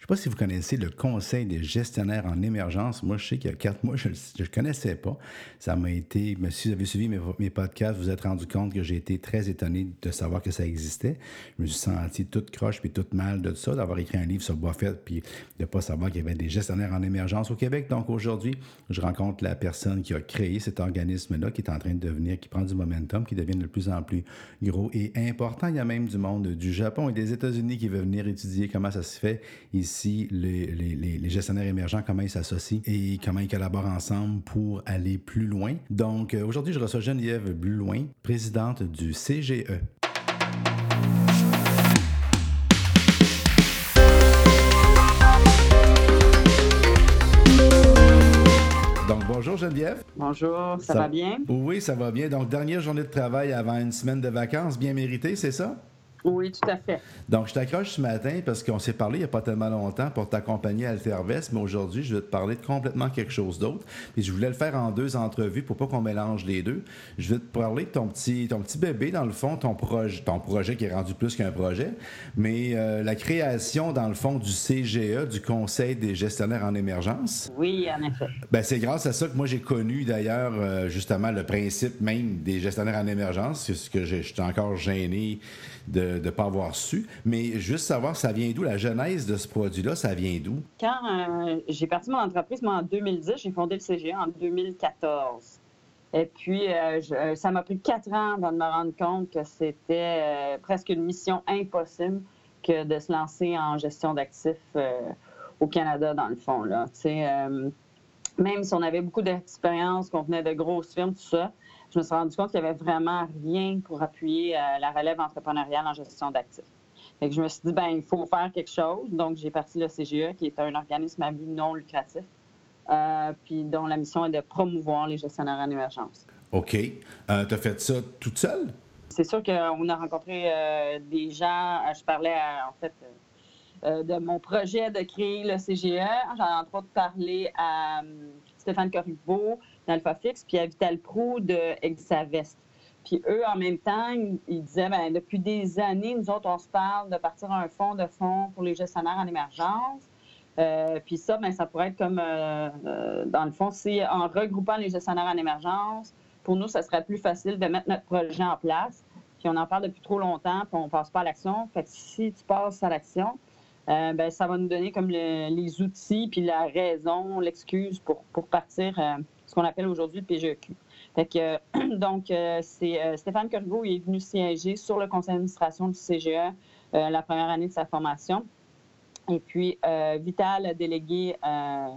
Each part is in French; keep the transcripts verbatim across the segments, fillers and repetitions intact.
sais pas si vous connaissez le Conseil des gestionnaires en émergence. Moi, je sais qu'il y a quatre mois, je ne le connaissais pas. Ça m'a été, mais si vous avez suivi mes, mes podcasts, vous vous êtes rendu compte que j'ai été très étonné de savoir que ça existait. Je me suis senti toute croche puis toute mal de ça, d'avoir écrit un livre sur Buffett puis de ne pas savoir qu'il y avait des gestionnaires en émergence au Québec. Donc aujourd'hui, je rencontre la personne qui a créé cet organisme-là, qui est en train de devenir, qui prend du momentum, qui devient de plus en plus gros et important. Il y a même du monde du Japon et des États-Unis qui veut venir étudier comment ça se fait ici, les, les, les, les gestionnaires émergents, comment ils s'associent et comment ils collaborent ensemble pour aller plus loin. Donc, euh, aujourd'hui, je reçois Geneviève Blouin, présidente du C G E. Donc, bonjour Geneviève. Bonjour, ça, ça va bien? Oui, ça va bien. Donc, dernière journée de travail avant une semaine de vacances bien méritée, c'est ça? Oui, tout à fait. Donc, je t'accroche ce matin parce qu'on s'est parlé il n'y a pas tellement longtemps pour t'accompagner à Altervest, mais aujourd'hui, je vais te parler de complètement quelque chose d'autre. Puis je voulais le faire en deux entrevues pour pas qu'on mélange les deux. Je vais te parler de ton petit, ton petit bébé, dans le fond, ton projet, ton projet qui est rendu plus qu'un projet, mais euh, la création, dans le fond, du C G E, du Conseil des gestionnaires en émergence. Oui, en effet. Ben, c'est grâce à ça que moi, j'ai connu, d'ailleurs, euh, justement, le principe même des gestionnaires en émergence. C'est ce que je suis encore gêné de ne pas avoir su. Mais juste savoir, ça vient d'où? La genèse de ce produit-là, ça vient d'où? Quand euh, j'ai parti mon entreprise, moi, en deux mille dix, j'ai fondé le C G E en deux mille quatorze. Et puis, euh, je, ça m'a pris quatre ans avant de me rendre compte que c'était euh, presque une mission impossible que de se lancer en gestion d'actifs euh, au Canada, dans le fond, là. Tu sais, euh, même si on avait beaucoup d'expérience, qu'on venait de grosses firmes, tout ça, je me suis rendu compte qu'il n'y avait vraiment rien pour appuyer euh, la relève entrepreneuriale en gestion d'actifs. Fait que je me suis dit, ben il faut faire quelque chose. Donc, j'ai parti le C G E, qui est un organisme à but non lucratif, euh, puis dont la mission est de promouvoir les gestionnaires en émergence. OK. Euh, tu as fait ça toute seule? C'est sûr qu'on a rencontré euh, des gens. Je parlais, à, en fait, euh, de mon projet de créer le C G E. J'en ai entre autres parlé à euh, Stéphane Corriveau d'AlphaFix, puis à Vital Proulx de Exavest. Puis eux, en même temps, ils, ils disaient, bien, depuis des années, nous autres, on se parle de partir un fonds de fonds pour les gestionnaires en émergence. Euh, puis ça, bien, ça pourrait être comme, euh, euh, dans le fond, c'est en regroupant les gestionnaires en émergence, pour nous, ça serait plus facile de mettre notre projet en place. Puis on en parle depuis trop longtemps, puis on ne passe pas à l'action. Fait que si tu passes à l'action, euh, bien, ça va nous donner comme le, les outils, puis la raison, l'excuse pour, pour partir, euh, ce qu'on appelle aujourd'hui le P G E Q. Fait que, euh, donc, euh, c'est, euh, Stéphane Corriveau est venu siéger sur le conseil d'administration du C G E euh, la première année de sa formation. Et puis, euh, Vital a délégué euh,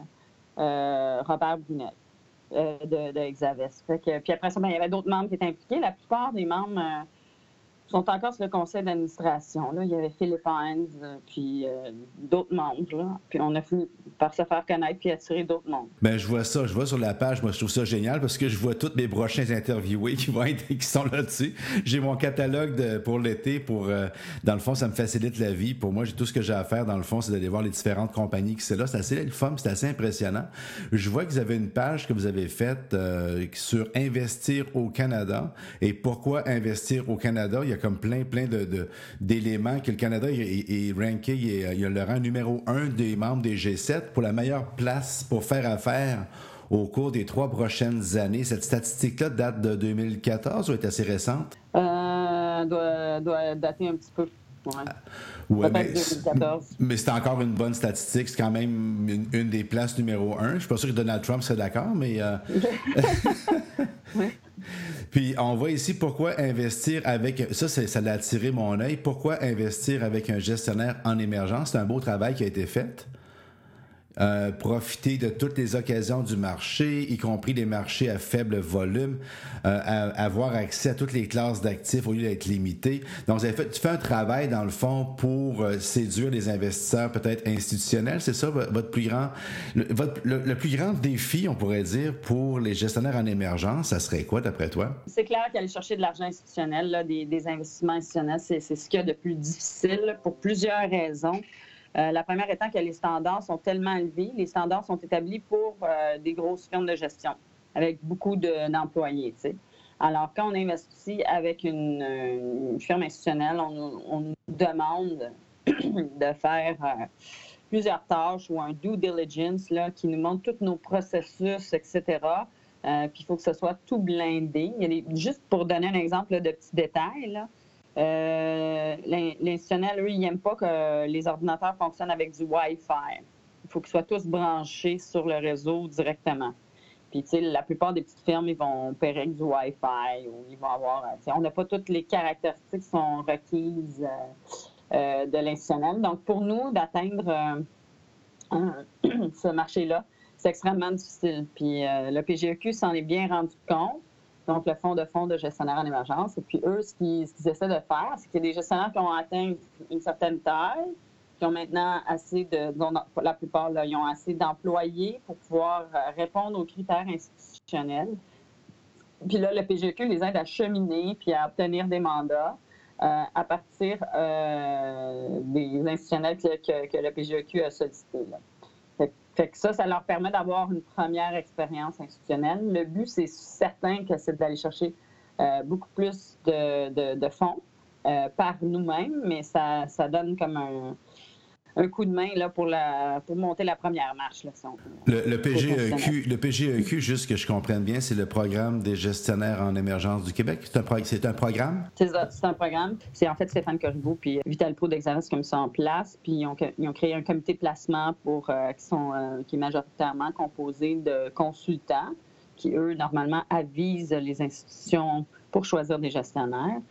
euh, Robert Brunel euh, de, de Exavest. Fait que, puis après ça, bien, il y avait d'autres membres qui étaient impliqués. La plupart des membres euh, sont encore sur le conseil d'administration. Là. Il y avait Philippe Hines, euh, puis euh, d'autres membres. Là. Puis on a fini par se faire connaître puis attirer d'autres membres. Bien, je vois ça. Je vois sur la page. Moi, je trouve ça génial parce que je vois tous mes prochains interviewés qui vont être, qui sont là-dessus. J'ai mon catalogue de, pour l'été. Pour, euh, dans le fond, ça me facilite la vie. Pour moi, j'ai tout ce que j'ai à faire. Dans le fond, c'est d'aller voir les différentes compagnies qui sont là. C'est assez le fun, c'est assez impressionnant. Je vois que vous avez une page que vous avez faite euh, sur investir au Canada. Et pourquoi investir au Canada? Il y a comme plein, plein de, de, d'éléments que le Canada est, est, est ranké, il, est, il a le rang numéro un des membres des G sept pour la meilleure place pour faire affaire au cours des trois prochaines années. Cette statistique-là date de deux mille quatorze ou est assez récente? Euh, doit, doit dater un petit peu. Ouais. Ouais, mais, deux mille quatorze. Mais c'est encore une bonne statistique. C'est quand même une, une des places numéro un. Je suis pas sûr que Donald Trump serait d'accord, mais... Euh... Oui. Puis on voit ici pourquoi investir avec... Ça, c'est, ça l'a attiré mon œil. Pourquoi investir avec un gestionnaire en émergence? C'est un beau travail qui a été fait. Euh, profiter de toutes les occasions du marché, y compris les marchés à faible volume, euh, à, avoir accès à toutes les classes d'actifs au lieu d'être limité. Donc, vous avez fait, tu fais un travail, dans le fond, pour euh, séduire les investisseurs peut-être institutionnels. C'est ça, votre plus grand... Le, votre, le, le plus grand défi, on pourrait dire, pour les gestionnaires en émergence, ça serait quoi, d'après toi? C'est clair qu'aller chercher de l'argent institutionnel, là, des, des investissements institutionnels, c'est, c'est ce qu'il y a de plus difficile pour plusieurs raisons. Euh, la première étant que les standards sont tellement élevés. Les standards sont établis pour euh, des grosses firmes de gestion avec beaucoup de, d'employés. Tu sais. Alors, quand on investit avec une, une firme institutionnelle, on, on nous demande de faire plusieurs tâches ou un due diligence là, qui nous montre tous nos processus, et cetera. Euh, puis il faut que ce soit tout blindé. Il y a des, juste pour donner un exemple là, de petits détails, là, euh, l'institutionnel, eux, ils n'aiment pas que les ordinateurs fonctionnent avec du Wi-Fi. Il faut qu'ils soient tous branchés sur le réseau directement. Puis, tu sais, la plupart des petites firmes, ils vont opérer avec du Wi-Fi ou ils vont avoir... On n'a pas toutes les caractéristiques qui sont requises euh, euh, de l'institutionnel. Donc, pour nous, d'atteindre euh, ce marché-là, c'est extrêmement difficile. Puis, euh, le P G E Q s'en est bien rendu compte, donc le fonds de fonds de gestionnaires en émergence. Et puis, eux, ce qu'ils, ce qu'ils essaient de faire, c'est qu'il y a des gestionnaires qui ont atteint une certaine taille, qui ont maintenant assez de, dont la plupart, là, ils ont assez d'employés pour pouvoir répondre aux critères institutionnels. Puis là, le P G E Q les aide à cheminer puis à obtenir des mandats euh, à partir euh, des institutionnels que, que, que le P G E Q a sollicités. Là. Fait, fait que ça, ça leur permet d'avoir une première expérience institutionnelle. Le but, c'est certain que c'est d'aller chercher euh, beaucoup plus de, de, de fonds euh, par nous-mêmes, mais ça, ça donne comme un... un coup de main là, pour, la, pour monter la première marche. Là, si on, le, le, P G E Q, le P G E Q, juste que je comprenne bien, c'est le programme des gestionnaires en émergence du Québec. C'est un, pro, c'est un programme? C'est ça, c'est un programme. C'est en fait Stéphane Corriveau puis Vital Pro d'Exaris qui ont mis ça en place. Puis ils ont, ils ont créé un comité de placement pour, euh, qui, sont, euh, qui est majoritairement composé de consultants qui, eux, normalement, avisent les institutions pour choisir des gestionnaires.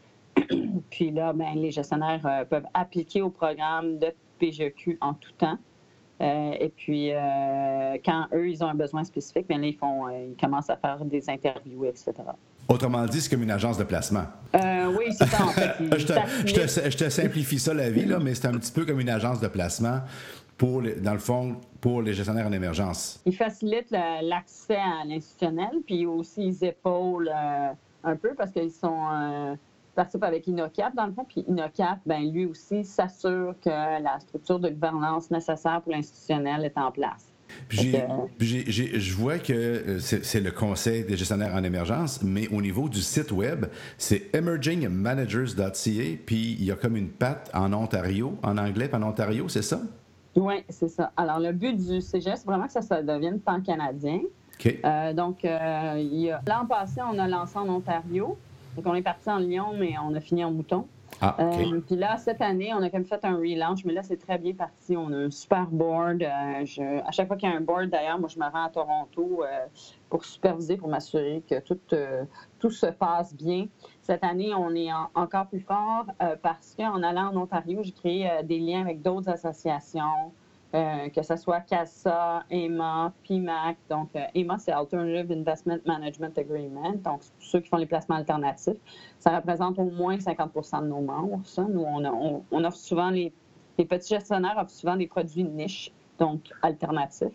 Puis là, ben, les gestionnaires euh, peuvent appliquer au programme de P G E Q en tout temps. Euh, et puis, euh, quand eux, ils ont un besoin spécifique, bien là, ils, font, euh, ils commencent à faire des interviews, et cetera. Autrement dit, c'est comme une agence de placement. Euh, oui, c'est ça, en fait. je, te, je, te, je te simplifie ça, la vie, là, mais c'est un petit peu comme une agence de placement, pour les, dans le fond, pour les gestionnaires en émergence. Ils facilitent le, l'accès à l'institutionnel, puis aussi ils épaulent euh, un peu parce qu'ils sont... Euh, participe avec InnoCap, dans le fond, puis InnoCap, ben lui aussi, s'assure que la structure de gouvernance nécessaire pour l'institutionnel est en place. J'ai, que... j'ai, j'ai, je vois que c'est, c'est le Conseil des gestionnaires en émergence, mais au niveau du site web, c'est emerging managers dot c a, puis il y a comme une patte en Ontario, en anglais, puis en Ontario, c'est ça? Oui, c'est ça. Alors, le but du C G E, c'est vraiment que ça, ça devienne pan-canadien. Okay. Euh, donc, euh, il y a... l'an passé, on a lancé en Ontario. Donc, on est parti en Lyon, mais on a fini en Mouton. Ah, okay. euh, puis là, cette année, on a comme fait un relaunch, mais là, c'est très bien parti. On a un super board. Euh, je, à chaque fois qu'il y a un board, d'ailleurs, moi, je me rends à Toronto euh, pour superviser, pour m'assurer que tout, euh, tout se passe bien. Cette année, on est en, encore plus fort euh, parce qu'en allant en Ontario, j'ai créé euh, des liens avec d'autres associations. Euh, que ce soit CASA, E M A, P M A C. Donc, euh, E M A, c'est Alternative Investment Management Agreement. Donc, ceux qui font les placements alternatifs. Ça représente au moins cinquante pour cent de nos membres, ça. Nous, on, a, on, on offre souvent, les, les petits gestionnaires offrent souvent des produits niches, donc alternatifs.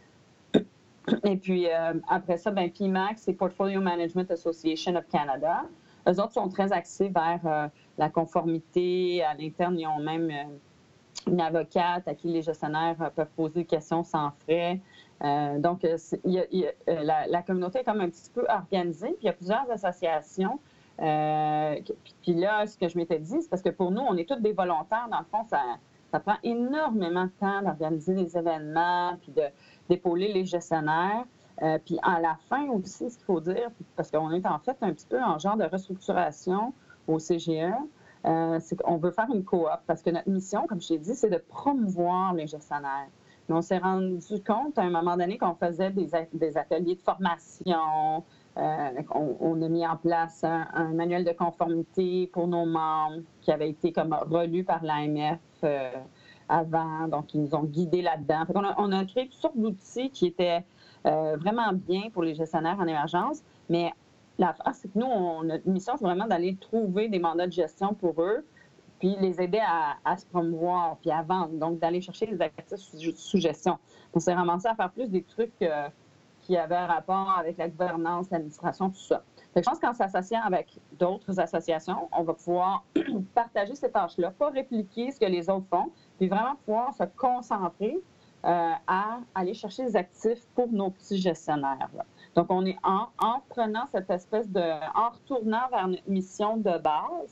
Et puis, euh, après ça, ben, P M A C, c'est Portfolio Management Association of Canada. Eux autres sont très axés vers euh, la conformité. À l'interne, ils ont même... Euh, une avocate à qui les gestionnaires peuvent poser des questions sans frais. Euh, donc, il y a, il y a, la, la communauté est comme un petit peu organisée, puis il y a plusieurs associations. Euh, puis là, ce que je m'étais dit, c'est parce que pour nous, on est tous des volontaires. Dans le fond, ça, ça prend énormément de temps d'organiser des événements, puis de, d'épauler les gestionnaires. Euh, puis à la fin aussi, ce qu'il faut dire, parce qu'on est en fait un petit peu en genre de restructuration au C G E, Euh, c'est qu'on veut faire une coop parce que notre mission, comme je t'ai dit, c'est de promouvoir les gestionnaires. Mais on s'est rendu compte à un moment donné qu'on faisait des, des ateliers de formation, euh, on, on a mis en place un, un manuel de conformité pour nos membres qui avait été comme relu par l'A M F euh, avant, donc ils nous ont guidés là-dedans. Fait qu'on a, on a créé toutes sortes d'outils qui étaient euh, vraiment bien pour les gestionnaires en émergence, mais la face, c'est que nous, on, notre mission, c'est vraiment d'aller trouver des mandats de gestion pour eux, puis les aider à, à se promouvoir, puis à vendre. Donc, d'aller chercher les actifs sous, sous gestion. On s'est ramassé à faire plus des trucs euh, qui avaient un rapport avec la gouvernance, l'administration, tout ça. Fait que je pense qu'en s'associant avec d'autres associations, on va pouvoir partager ces tâches-là, pas répliquer ce que les autres font, puis vraiment pouvoir se concentrer euh, à aller chercher des actifs pour nos petits gestionnaires, là. Donc, on est en, en prenant cette espèce de... en retournant vers notre mission de base,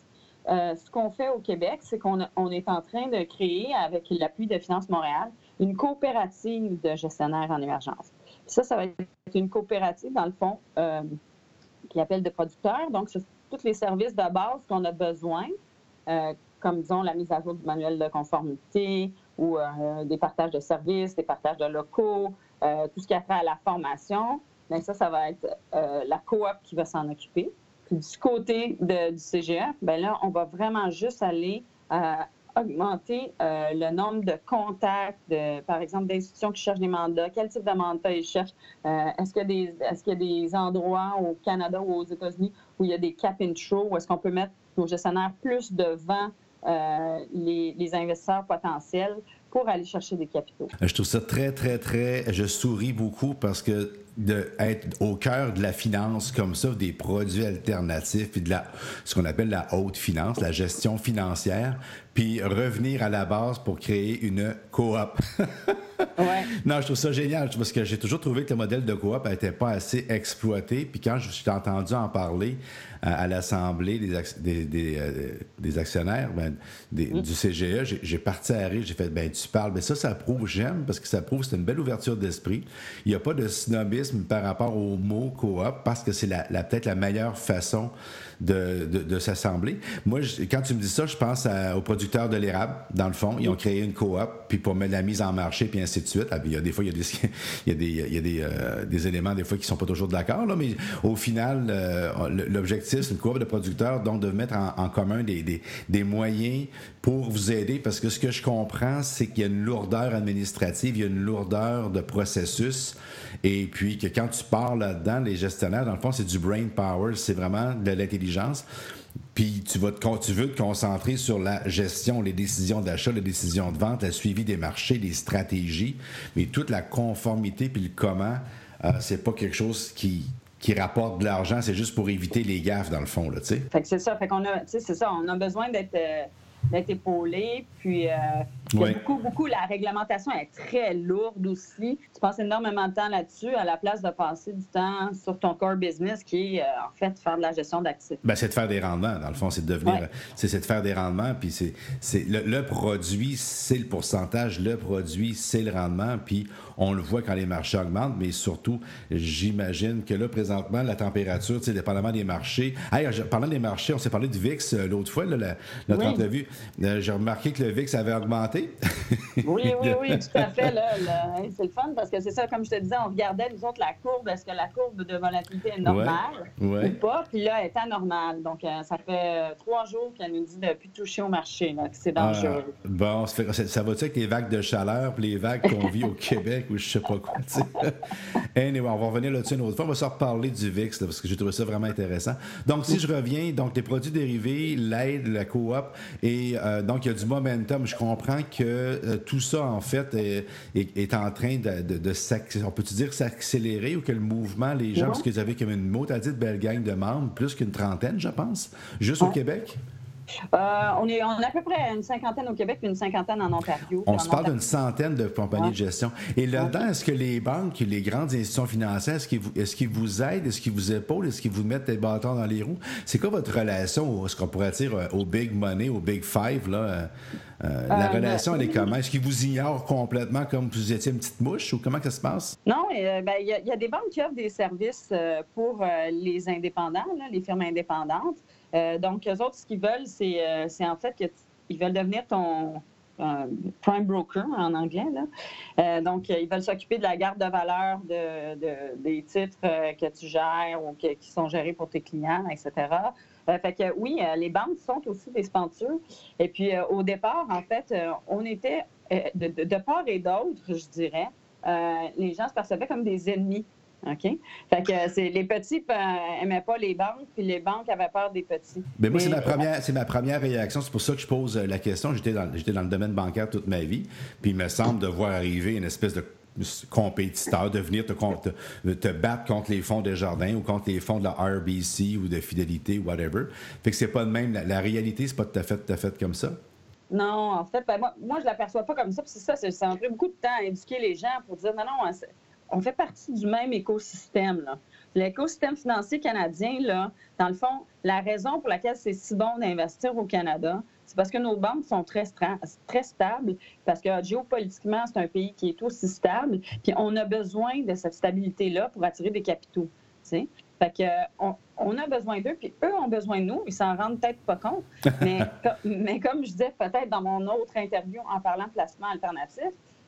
euh, ce qu'on fait au Québec, c'est qu'on a, on est en train de créer, avec l'appui de Finance Montréal, une coopérative de gestionnaires en émergence. Puis ça, ça va être une coopérative, dans le fond, euh, qui appelle de producteurs. Donc, c'est tous les services de base qu'on a besoin, euh, comme, disons, la mise à jour du manuel de conformité ou euh, des partages de services, des partages de locaux, euh, tout ce qui a trait à la formation. Bien, ça, ça va être euh, la coop qui va s'en occuper. Puis du côté de, du C G E, bien là, on va vraiment juste aller euh, augmenter euh, le nombre de contacts, de, par exemple, d'institutions qui cherchent des mandats, quel type de mandat ils cherchent. Euh, est-ce qu'il y a des, est-ce qu'il y a des endroits au Canada ou aux États-Unis où il y a des cap and show, où est-ce qu'on peut mettre nos gestionnaires plus devant euh, les, les investisseurs potentiels pour aller chercher des capitaux. Je trouve ça très, très, très... Je souris beaucoup parce que d'être au cœur de la finance comme ça, des produits alternatifs, puis de la, ce qu'on appelle la haute finance, la gestion financière, puis revenir à la base pour créer une coop. Ouais. Non, je trouve ça génial parce que j'ai toujours trouvé que le modèle de coop n'était pas assez exploité. Puis quand je suis entendu en parler à, à l'Assemblée des, des, des, euh, des actionnaires ben, des, mmh. du C G E, j'ai, j'ai parti à rire, j'ai fait, ben tu parles, mais ça, ça prouve, j'aime, parce que ça prouve que c'est une belle ouverture d'esprit. Il n'y a pas de snobisme par rapport au mot coop parce que c'est la, la, peut-être la meilleure façon de, de, de s'assembler. Moi, je, quand tu me dis ça, je pense à, aux producteurs de l'érable, dans le fond. Ils ont créé une coop, puis pour mettre la mise en marché, puis ainsi de suite. Ah, il y a des fois, il y a des, il y a des, il y a des, euh, des éléments, des fois, qui ne sont pas toujours d'accord, là, mais au final, euh, l'objectif, c'est une coop de producteurs, donc de mettre en, en commun des, des, des moyens pour vous aider, parce que ce que je comprends, c'est qu'il y a une lourdeur administrative, il y a une lourdeur de processus, et puis que quand tu pars là-dedans, les gestionnaires, dans le fond, c'est du brain power, c'est vraiment de l'intelligence. Puis tu, vas te, tu veux te concentrer sur la gestion, les décisions d'achat, les décisions de vente, le suivi des marchés, les stratégies, mais toute la conformité puis le comment, euh, c'est pas quelque chose qui, qui rapporte de l'argent, c'est juste pour éviter les gaffes, dans le fond, là, tu sais. Fait que c'est ça, fait qu'on a, tu sais, c'est ça, on a besoin d'être... Euh... d'être épaulé, puis euh, oui. beaucoup, beaucoup, la réglementation est très lourde aussi. Tu passes énormément de temps là-dessus à la place de passer du temps sur ton core business qui est, euh, en fait, faire de la gestion d'actifs. Bien, c'est de faire des rendements, dans le fond, c'est de devenir, ouais. c'est, c'est de faire des rendements, puis c'est, c'est le, le produit, c'est le pourcentage, le produit, c'est le rendement, puis on le voit quand les marchés augmentent, mais surtout, j'imagine que là, présentement, la température, tu sais, dépendamment des marchés. Hey, parlant des marchés, on s'est parlé du V I X euh, l'autre fois, là, la, notre oui. entrevue. Euh, j'ai remarqué que le V I X avait augmenté. oui, oui, oui, tout à fait. Là, là, c'est le fun parce que c'est ça, comme je te disais, on regardait, nous autres, la courbe. Est-ce que la courbe de volatilité est normale ouais, ouais. ou pas? Puis là, elle est anormale. Donc, euh, ça fait trois jours qu'elle nous dit de ne plus toucher au marché, là, que c'est dangereux. Ah, bon, ça, fait, ça va-tu avec les vagues de chaleur puis les vagues qu'on vit au Québec ou je sais pas quoi, tu sais? Anyway, on va revenir là-dessus une autre fois. On va se reparler du V I X là, parce que j'ai trouvé ça vraiment intéressant. Donc, si je reviens, donc les produits dérivés, l'aide, la coop et euh, donc il y a du momentum. Je comprends que euh, tout ça, en fait, est, est, est en train de, de, de s'accélérer. On peut-tu dire s'accélérer ou que le mouvement, les gens, ouais. parce que vous avez comme une mot, t'as dit de belle gang de membres, plus qu'une trentaine, je pense, juste ouais. au Québec? Euh, on, est, on a à peu près une cinquantaine au Québec puis une cinquantaine en Ontario. On se parle Ontario. d'une centaine de compagnies ouais. de gestion. Et là-dedans, ouais. est-ce que les banques, les grandes institutions financières, est-ce qu'ils vous, est-ce qu'ils vous aident, est-ce qu'ils vous épaulent, est-ce qu'ils vous mettent des bâtons dans les roues? C'est quoi votre relation, ce qu'on pourrait dire, au big money, au big five, là? Euh, euh, la euh, relation, elle est comment? Est-ce qu'ils vous ignorent complètement comme vous étiez une petite mouche ou comment ça se passe? Non, il euh, ben, y, y a des banques qui offrent des services euh, pour euh, les indépendants, là, les firmes indépendantes. Euh, donc, eux autres, ce qu'ils veulent, c'est, euh, c'est en fait qu'ils veulent devenir ton euh, prime broker en anglais. Là. Euh, donc, ils veulent s'occuper de la garde de valeur de, de, des titres euh, que tu gères ou que, qui sont gérés pour tes clients, et cetera. Euh, fait que oui, euh, les banques sont aussi des sponsors. Et puis, euh, au départ, en fait, euh, on était, euh, de, de, de part et d'autre, je dirais, euh, les gens se percevaient comme des ennemis. OK? Fait que c'est, les petits n'aimaient pas les banques, puis les banques avaient peur des petits. Bien, moi, Mais, c'est, ma première, c'est ma première réaction. C'est pour ça que je pose la question. J'étais dans, j'étais dans le domaine bancaire toute ma vie, puis il me semble de voir arriver une espèce de compétiteur, de venir te, te, te battre contre les fonds Desjardins ou contre les fonds de la R B C ou de Fidélité, whatever. Fait que c'est pas de même. La, la réalité, c'est pas tout à fait, tout à fait comme ça. Non, en fait, ben, moi, moi, je l'aperçois pas comme ça. Puis c'est ça, c'est, ça a pris beaucoup de temps à éduquer les gens pour dire non, non, c'est, on fait partie du même écosystème, là. L'écosystème financier canadien, là, dans le fond, la raison pour laquelle c'est si bon d'investir au Canada, c'est parce que nos banques sont très, très stables, parce que géopolitiquement, c'est un pays qui est aussi stable, puis on a besoin de cette stabilité-là pour attirer des capitaux, tu sais. Fait que, on, on a besoin d'eux, puis eux ont besoin de nous. Ils s'en rendent peut-être pas compte. Mais, mais comme je disais peut-être dans mon autre interview en parlant de placement alternatif,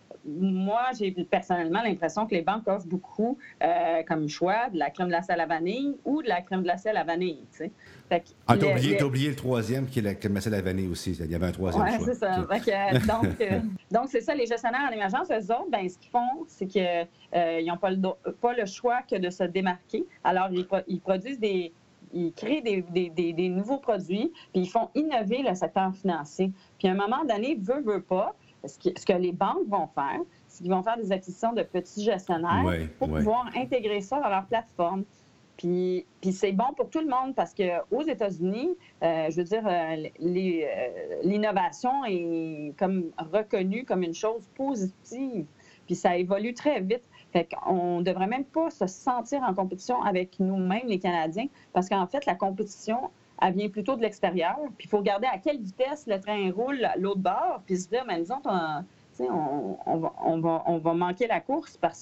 moi, j'ai personnellement l'impression que les banques offrent beaucoup euh, comme choix de la crème glacée à la vanille ou de la crème glacée à la vanille, tu sais. Fait que ah, t'as le, oublié, le... t'as oublié le troisième qui est la crème glacée à la vanille aussi. Il y avait un troisième ouais, choix. C'est ça. Okay. Fait que, donc, euh, donc, c'est ça, les gestionnaires en émergence, eux autres, ben, ce qu'ils font, c'est qu'ils euh, n'ont pas le, pas le choix que de se démarquer. Alors, ils, ils produisent des... Ils créent des, des, des, des nouveaux produits, puis ils font innover le secteur financier. Puis à un moment donné, veut, veut pas, ce, qui, ce que les banques vont faire, c'est qu'ils vont faire des acquisitions de petits gestionnaires ouais, pour ouais. pouvoir intégrer ça dans leur plateforme. Puis, puis c'est bon pour tout le monde parce qu'aux États-Unis, euh, je veux dire, euh, les, euh, l'innovation est comme reconnue comme une chose positive. Puis ça évolue très vite. Fait qu'on ne devrait même pas se sentir en compétition avec nous-mêmes, les Canadiens, parce qu'en fait, la compétition, elle vient plutôt de l'extérieur. Puis il faut regarder à quelle vitesse le train roule à l'autre bord, puis se dire, mais disons, on, on, on, va, on, va, on va manquer la course parce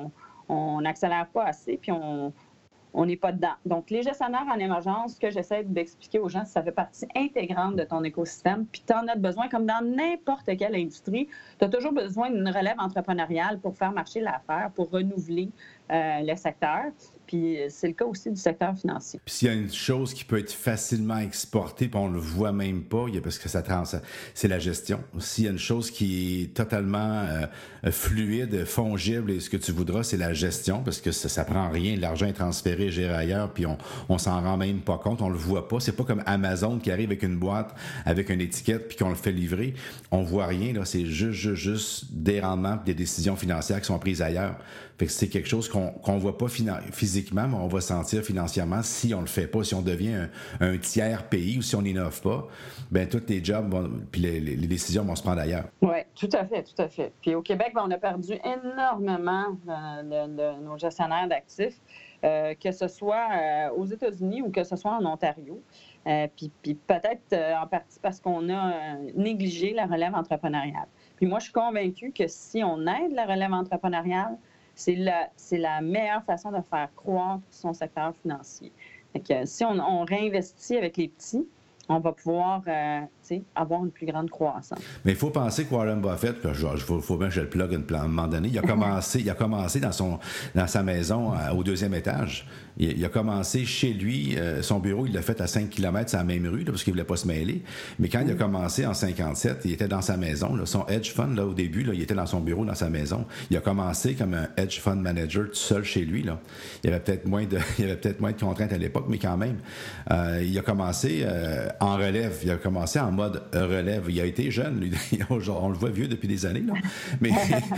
qu'on n'accélère pas assez, puis on on n'est pas dedans. Donc, les gestionnaires en émergence, ce que j'essaie d'expliquer aux gens, ça fait partie intégrante de ton écosystème, puis tu en as besoin, comme dans n'importe quelle industrie, tu as toujours besoin d'une relève entrepreneuriale pour faire marcher l'affaire, pour renouveler euh, le secteur. Puis c'est le cas aussi du secteur financier. Puis s'il y a une chose qui peut être facilement exportée, puis on le voit même pas, il y a, parce que ça trans, c'est la gestion. S'il y a une chose qui est totalement euh, fluide, fongible et ce que tu voudras, c'est la gestion, parce que ça, ça prend rien. L'argent est transféré, géré ailleurs, puis on, on s'en rend même pas compte, on le voit pas. C'est pas comme Amazon qui arrive avec une boîte, avec une étiquette, puis qu'on le fait livrer. On voit rien, là. C'est juste, juste, juste des rendements, des décisions financières qui sont prises ailleurs. Fait que c'est quelque chose qu'on qu'on voit pas fina- physiquement, mais on va sentir financièrement si on le fait pas, si on devient un, un tiers pays ou si on n'innove pas, ben tous les jobs vont, puis les, les, les décisions vont se prendre ailleurs. Oui, tout à fait, tout à fait. Puis au Québec, ben, on a perdu énormément de, de, de nos gestionnaires d'actifs, euh, que ce soit euh, aux États-Unis ou que ce soit en Ontario. Euh, puis, puis peut-être euh, en partie parce qu'on a euh, négligé la relève entrepreneuriale. Puis moi, je suis convaincue que si on aide la relève entrepreneuriale, c'est la, c'est la meilleure façon de faire croître son secteur financier. Fait que, si on, on réinvestit avec les petits, on va pouvoir euh, avoir une plus grande croissance. Mais il faut penser que Warren Buffett, il faut, faut bien que je le plug à un moment donné, il a commencé, il a commencé dans, son, dans sa maison euh, au deuxième étage. Il, il a commencé chez lui, euh, son bureau, il l'a fait à cinq kilomètres, c'est la même rue, là, parce qu'il ne voulait pas se mêler. Mais quand il a commencé en cinquante-sept, il était dans sa maison. Là, son hedge fund, là, au début, là, il était dans son bureau, dans sa maison. Il a commencé comme un hedge fund manager tout seul chez lui. Là. Il y avait peut-être moins de, il y avait peut-être moins de contraintes à l'époque, mais quand même. Euh, il a commencé euh, en relève. Il a commencé en mode relève. Il a été jeune, lui. On le voit vieux depuis des années, là. Mais,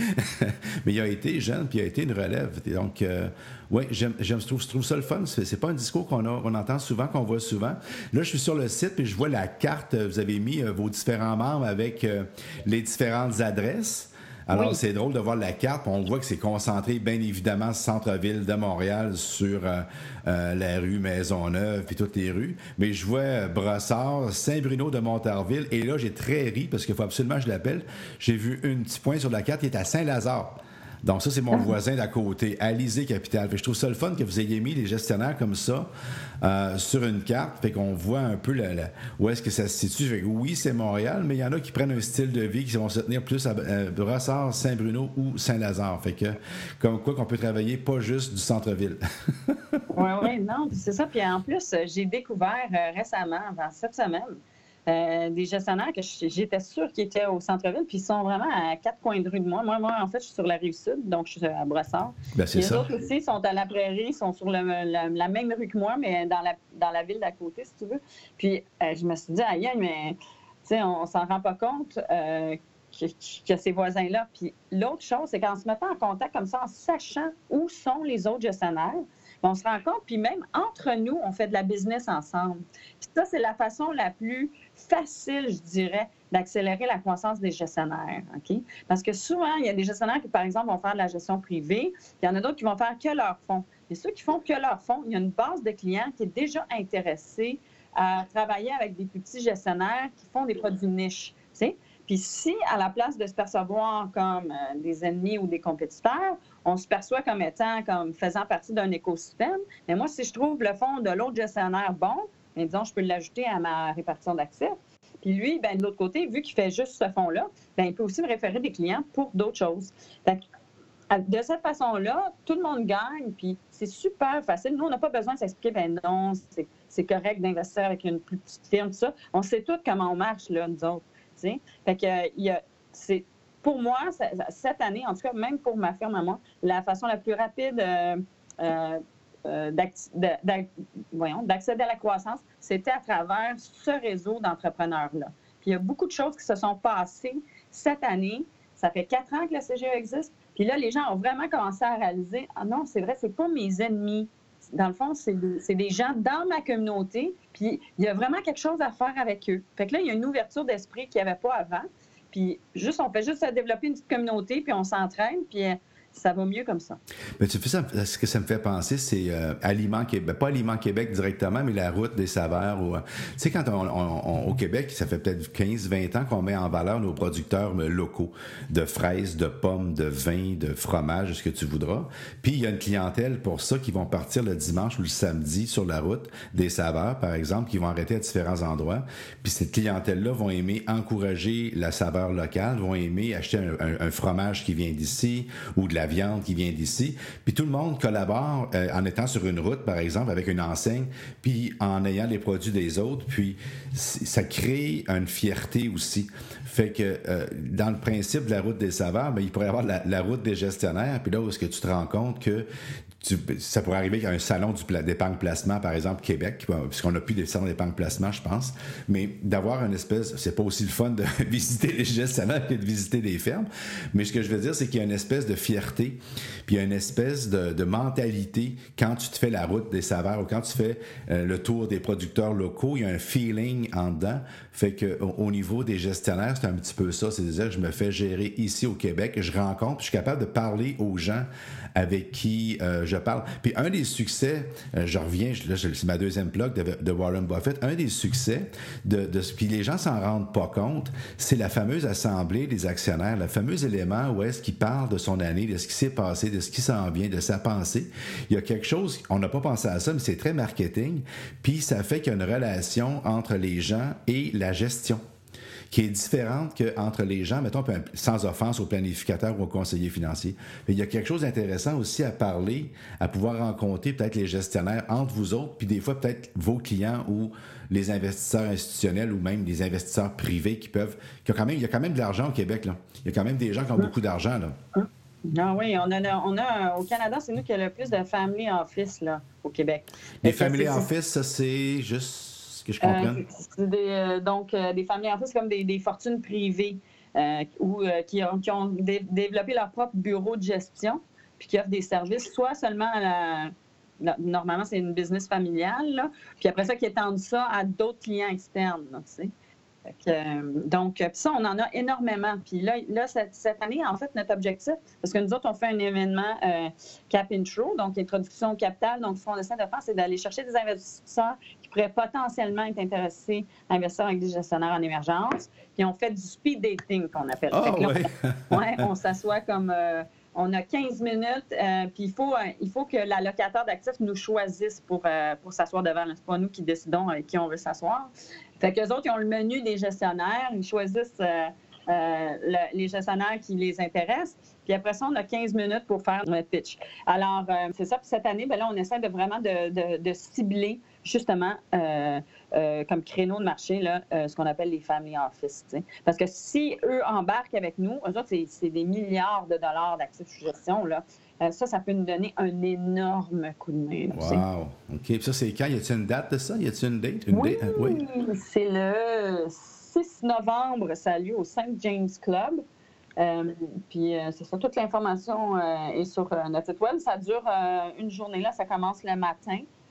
mais il a été jeune, puis il a été une relève. Et donc, euh, oui, j'aime, j'aime, je trouve, je trouve ça le fun. C'est, c'est pas un discours qu'on, a, qu'on entend souvent, qu'on voit souvent. Là, je suis sur le site, puis je vois la carte. Vous avez mis euh, vos différents membres avec euh, les différentes adresses. Alors, oui. C'est drôle de voir la carte. On voit que c'est concentré, bien évidemment, centre-ville de Montréal, sur euh, euh, la rue Maisonneuve, puis toutes les rues. Mais je vois euh, Brossard, Saint-Bruno de Montarville. Et là, j'ai très ri, parce qu'il faut absolument que je l'appelle. J'ai vu un petit point sur la carte qui est à Saint-Lazare. Donc ça, c'est mon voisin d'à côté, Alizé Capital. Fait que je trouve ça le fun que vous ayez mis les gestionnaires comme ça euh, sur une carte. Fait qu'on voit un peu la, la, où est-ce que ça se situe. Fait que oui, c'est Montréal, mais il y en a qui prennent un style de vie qui vont se tenir plus à euh, Brossard, Saint-Bruno ou Saint-Lazare. Fait que comme quoi qu'on peut travailler pas juste du centre-ville. Oui, oui, non, c'est ça. Puis en plus, j'ai découvert euh, récemment, enfin, cette semaine, Euh, des gestionnaires que j'étais sûre qu'ils étaient au centre-ville, puis ils sont vraiment à quatre coins de rue de moi. Moi, moi en fait, je suis sur la Rive-Sud, donc je suis à Brossard. Ben, c'est les ça. autres aussi sont à la Prairie, ils sont sur le, la, la même rue que moi, mais dans la, dans la ville d'à côté, si tu veux. Puis euh, je me suis dit, aïe, mais tu sais, on, on s'en rend pas compte euh, que, que ces voisins-là. Puis l'autre chose, c'est qu'en se mettant en contact comme ça, en sachant où sont les autres gestionnaires, on se rend compte, puis même entre nous, on fait de la business ensemble. Puis ça, c'est la façon la plus facile, je dirais, d'accélérer la croissance des gestionnaires. OK? Parce que souvent, il y a des gestionnaires qui, par exemple, vont faire de la gestion privée, puis il y en a d'autres qui vont faire que leur fonds. Et ceux qui font que leur fonds, il y a une base de clients qui est déjà intéressée à travailler avec des plus petits gestionnaires qui font des produits niches. Tu sais? Puis si, à la place de se percevoir comme euh, des ennemis ou des compétiteurs, on se perçoit comme étant, comme faisant partie d'un écosystème, mais moi, si je trouve le fonds de l'autre gestionnaire bon, bien, disons, je peux l'ajouter à ma répartition d'actifs. Puis lui, bien, de l'autre côté, vu qu'il fait juste ce fonds-là, bien, il peut aussi me référer des clients pour d'autres choses. Fait que, de cette façon-là, tout le monde gagne, puis c'est super facile. Nous, on n'a pas besoin de s'expliquer, bien non, c'est, c'est correct d'investir avec une plus petite firme, tout ça. On sait tous comment on marche, là, nous autres. T'sais? Fait que, euh, il y a, c'est, pour moi, ça, cette année, en tout cas, même pour ma firme à moi, la façon la plus rapide euh, euh, euh, voyons, d'accéder à la croissance, c'était à travers ce réseau d'entrepreneurs-là. Puis il y a beaucoup de choses qui se sont passées cette année. Ça fait quatre ans que le C G E existe. Puis là, les gens ont vraiment commencé à réaliser, ah non, c'est vrai, c'est pas mes ennemis. Dans le fond, c'est des, c'est des gens dans ma communauté, puis il y a vraiment quelque chose à faire avec eux. Fait que là, il y a une ouverture d'esprit qu'il n'y avait pas avant. Puis juste, on fait juste développer une petite communauté, puis on s'entraîne, puis ça va mieux comme ça. Mais tu fais ça, ce que ça me fait penser, c'est euh, Aliment Québec, pas Aliment Québec directement, mais la route des saveurs. Ou, euh, tu sais, quand on, on, on, au Québec, ça fait peut-être quinze vingt ans qu'on met en valeur nos producteurs locaux de fraises, de pommes, de vin, de fromage, ce que tu voudras. Puis il y a une clientèle pour ça qui vont partir le dimanche ou le samedi sur la route des saveurs, par exemple, qui vont arrêter à différents endroits. Puis cette clientèle-là vont aimer encourager la saveur locale, vont aimer acheter un, un, un fromage qui vient d'ici ou de la viande qui vient d'ici. Puis tout le monde collabore euh, en étant sur une route, par exemple, avec une enseigne, puis en ayant les produits des autres. Puis ça crée une fierté aussi. Fait que euh, dans le principe de la route des saveurs, bien, il pourrait y avoir la, la route des gestionnaires. Puis là où est-ce que tu te rends compte que Tu, ça pourrait arriver qu'il y a un salon du, d'épargne placement, par exemple, Québec, puisqu'on n'a plus des salons d'épargne placement, je pense, mais d'avoir une espèce, c'est pas aussi le fun de visiter les gestionnaires que de visiter des fermes, mais ce que je veux dire, c'est qu'il y a une espèce de fierté, puis il y a une espèce de, de mentalité quand tu te fais la route des saveurs ou quand tu fais euh, le tour des producteurs locaux, il y a un feeling en dedans, fait qu'au au niveau des gestionnaires, c'est un petit peu ça, c'est-à-dire que je me fais gérer ici au Québec, je rencontre, puis je suis capable de parler aux gens avec qui euh, je parle. Puis un des succès, euh, je reviens, là, c'est ma deuxième plug de, de Warren Buffett, un des succès, de, de, puis les gens s'en rendent pas compte, c'est la fameuse assemblée des actionnaires, le fameux élément où est-ce qu'il parle de son année, de ce qui s'est passé, de ce qui s'en vient, de sa pensée. Il y a quelque chose, on n'a pas pensé à ça, mais c'est très marketing, puis ça fait qu'il y a une relation entre les gens et la gestion qui est différente qu'entre les gens, mettons, sans offense au planificateur ou au conseiller financier. Mais il y a quelque chose d'intéressant aussi à parler, à pouvoir rencontrer peut-être les gestionnaires entre vous autres, puis des fois peut-être vos clients ou les investisseurs institutionnels ou même les investisseurs privés qui peuvent... Qui ont quand même, il y a quand même de l'argent au Québec, là. Il y a quand même des gens qui ont beaucoup d'argent, là. Ah oui, on a, on a au Canada, c'est nous qui avons le plus de family office, là, au Québec. Les family office, ça, c'est juste... que je comprends. Euh, c'est des, euh, donc, euh, des familles office comme des, des fortunes privées euh, ou euh, qui ont, qui ont dé- développé leur propre bureau de gestion puis qui offrent des services, soit seulement à la... la normalement, c'est une business familiale, là, puis après ça, qui étendent ça à d'autres clients externes, là, tu sais. Fait que, euh, donc, puis ça, on en a énormément. Puis là, là cette, cette année, en fait, notre objectif, parce que nous autres, on fait un événement euh, Cap Intro, donc introduction au capital. Donc, ce qu'on essaie de faire, c'est d'aller chercher des investisseurs qui pourraient potentiellement être intéressés à investir avec des gestionnaires en émergence. Puis on fait du speed dating, qu'on appelle. Oh, fait que là, ouais. on, ouais, on s'assoit comme... Euh, on a quinze minutes, euh, puis il faut, euh, il faut que l'allocataire d'actifs nous choisisse pour, euh, pour s'asseoir devant. C'est pas nous qui décidons avec qui on veut s'asseoir. Fait qu'eux autres, ils ont le menu des gestionnaires. Ils choisissent euh, euh, le, les gestionnaires qui les intéressent. Puis après ça, on a quinze minutes pour faire notre pitch. Alors, euh, c'est ça. Puis cette année, bien là, on essaie de vraiment de, de, de cibler, justement, euh, euh, comme créneau de marché, là, euh, ce qu'on appelle les family office. T'sais. Parce que si eux embarquent avec nous, eux autres, c'est, c'est des milliards de dollars d'actifs sous gestion, là. Euh, ça, ça peut nous donner un énorme coup de main. Là, wow! OK. Puis ça, c'est quand? Y a-t-il une date de ça? Y a-t-il une date? Une oui, date? Oui, c'est le six novembre. Ça a lieu au Saint James Club. Euh, puis euh, c'est ça, toute l'information euh, est sur euh, notre site web. Ça dure euh, une journée, là, ça commence le matin.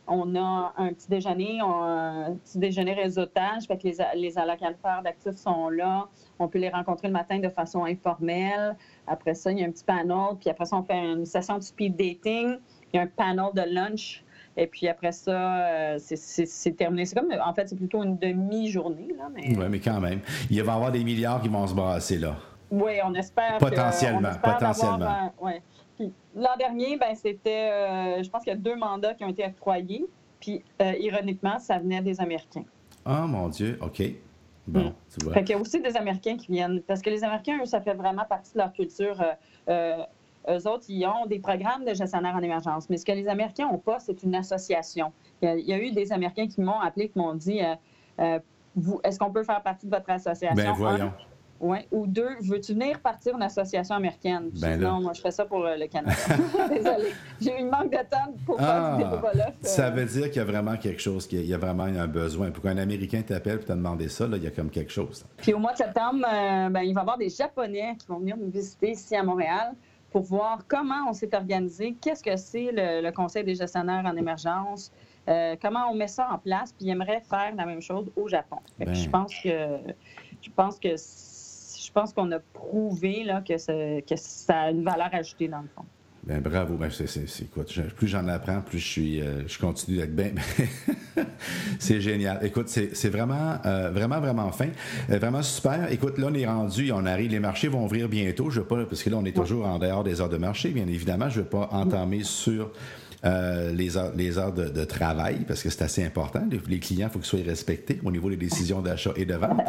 on a un petit déjeuner, on, un petit déjeuner réseautage, fait que les, les allocataires d'actifs sont là. On peut les rencontrer le matin de façon informelle. Après ça, il y a un petit panel. Puis après ça, on fait une session de speed dating. Il y a un panel de lunch. Et puis après ça, euh, c'est, c'est, c'est terminé. C'est comme, en fait, c'est plutôt une demi-journée. Là, mais... Oui, mais quand même. Il va y avoir des milliards qui vont se brasser là. Oui, on espère. Potentiellement. Que, on espère potentiellement. Euh, ouais. Puis, l'an dernier, ben, c'était, euh, je pense qu'il y a deux mandats qui ont été octroyés. Puis, euh, ironiquement, ça venait des Américains. Ah, oh, mon Dieu, OK. Bon, mm. tu vois. Fait qu'il y a aussi des Américains qui viennent. Parce que les Américains, eux, ça fait vraiment partie de leur culture. Euh, euh, eux autres, ils ont des programmes de gestionnaires en émergence. Mais ce que les Américains n'ont pas, c'est une association. Il y a, il y a eu des Américains qui m'ont appelé, qui m'ont dit euh, euh, vous, est-ce qu'on peut faire partie de votre association? Ben voyons. Un, Oui. Ou deux, veux-tu venir partir une association américaine? Ben non, moi, je fais ça pour le Canada. Désolée. J'ai eu un manque de temps pour ah, faire du développement. Ça veut dire qu'il y a vraiment quelque chose, qu'il y a vraiment un besoin. Pour qu'un Américain t'appelle et te demander ça, là, il y a comme quelque chose. Puis au mois de septembre, euh, ben, il va y avoir des Japonais qui vont venir nous visiter ici à Montréal pour voir comment on s'est organisé, qu'est-ce que c'est le, le Conseil des gestionnaires en émergence, euh, comment on met ça en place, puis ils aimeraient faire la même chose au Japon. Ben. Je pense que... Je pense que Je pense qu'on a prouvé là, que, que ça a une valeur ajoutée dans le fond. Bien, bravo. Ben, c'est, c'est, c'est quoi? Plus j'en apprends, plus je suis, euh, je continue d'être bien. C'est génial. Écoute, c'est, c'est vraiment, euh, vraiment, vraiment fin. Euh, vraiment super. Écoute, là, on est rendu, on arrive, les marchés vont ouvrir bientôt. Je veux pas, parce que là, on est toujours en dehors des heures de marché, bien évidemment. Je ne veux pas entamer sur... Euh, les heures, les heures de, de travail, parce que c'est assez important. Les, les clients, il faut qu'ils soient respectés au niveau des décisions d'achat et de vente.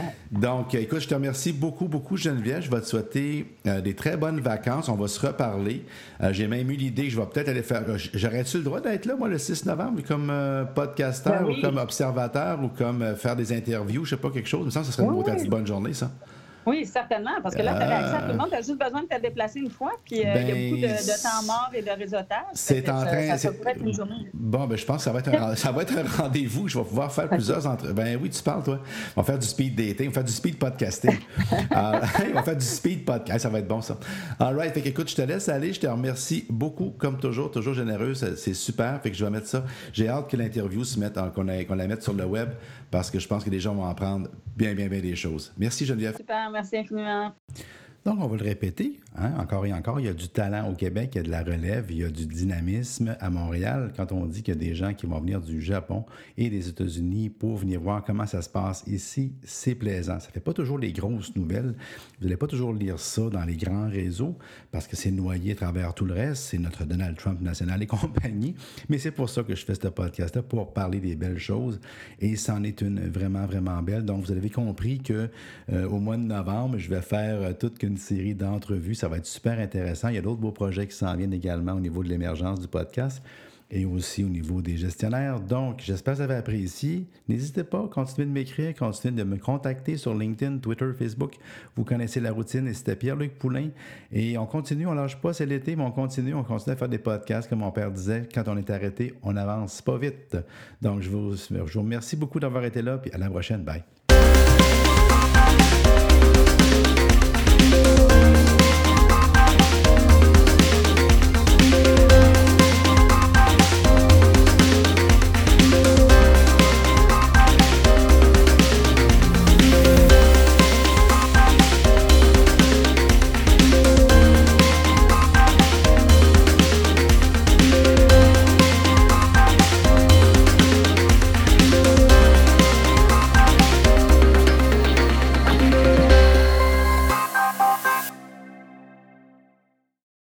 Donc, écoute, je te remercie beaucoup, beaucoup, Geneviève. Je vais te souhaiter euh, des très bonnes vacances. On va se reparler. Euh, j'ai même eu l'idée que je vais peut-être aller faire... J'aurais-tu le droit d'être là, moi, le six novembre, comme euh, podcasteur, ben oui. ou comme observateur, ou comme euh, faire des interviews, je sais pas, quelque chose? Il me semble que ce serait une oui. une bonne journée, ça. Oui, certainement, parce que là, tu avais accès à tout le monde. Tu as juste besoin de te déplacer une fois, puis euh, ben, il y a beaucoup de, de temps mort et de réseautage. C'est en train... Ça, ça pourrait être une journée. Bon, ben je pense que ça va être un, ça va être un rendez-vous. Je vais pouvoir faire plusieurs entre... Ben oui, tu parles, toi. On va faire du speed dating, on va faire du speed podcasting. euh, on va faire du speed podcast. Ça va être bon, ça. All right. Fait qu'écoute, je te laisse aller. Je te remercie beaucoup, comme toujours. Toujours généreux. C'est super. Fait que je vais mettre ça. J'ai hâte que l'interview se mette, en, qu'on, a, qu'on la mette sur le web, parce que je pense que les gens vont en prendre bien, bien, bien des choses. Merci, Geneviève. Super. Merci infiniment. Donc, on va le répéter, hein, encore et encore, il y a du talent au Québec, il y a de la relève, il y a du dynamisme à Montréal. Quand on dit qu'il y a des gens qui vont venir du Japon et des États-Unis pour venir voir comment ça se passe ici, c'est plaisant. Ça ne fait pas toujours les grosses nouvelles. Vous n'allez pas toujours lire ça dans les grands réseaux parce que c'est noyé à travers tout le reste. C'est notre Donald Trump national et compagnie. Mais c'est pour ça que je fais ce podcast-là, pour parler des belles choses. Et c'en est une vraiment, vraiment belle. Donc, vous avez compris qu'au euh, mois de novembre, je vais faire euh, toute une série d'entrevues. Ça va être super intéressant. Il y a d'autres beaux projets qui s'en viennent également au niveau de l'émergence du podcast et aussi au niveau des gestionnaires. Donc, j'espère que vous avez apprécié. N'hésitez pas, continuez de m'écrire, continuez de me contacter sur LinkedIn, Twitter, Facebook. Vous connaissez la routine et c'était Pierre-Luc Poulain. Et on continue, on ne lâche pas, c'est l'été, mais on continue, on continue à faire des podcasts. Comme mon père disait, quand on est arrêté, on n'avance pas vite. Donc, je vous, je vous remercie beaucoup d'avoir été là, puis à la prochaine. Bye.